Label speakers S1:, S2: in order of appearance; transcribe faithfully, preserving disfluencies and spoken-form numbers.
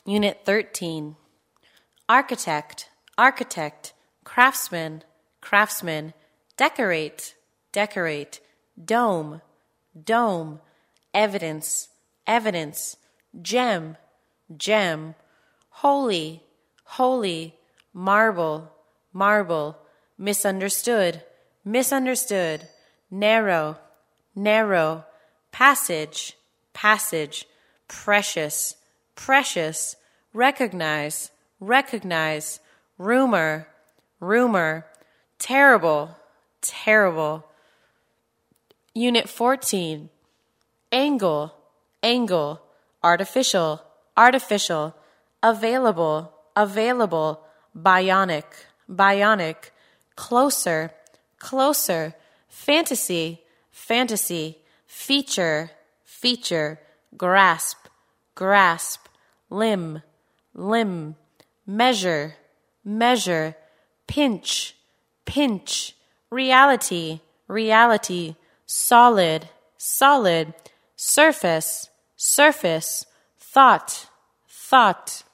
S1: Unit thirteen. Architect, architect, craftsman, craftsman, decorate, decorate, dome, dome, evidence, evidence, gem, gem, holy, holy, marble, marble, misunderstood, misunderstood, narrow, narrow, passage, passage, precious, precious, recognize, recognize, rumor, rumor, terrible, terrible. Unit fourteen. Angle, angle, artificial, artificial, available, available, bionic, bionic, closer, closer, fantasy, fantasy, feature, feature, grasp, grasp, limb, limb, measure, measure, pinch, pinch, reality, reality, solid, solid, surface, surface, thought, thought.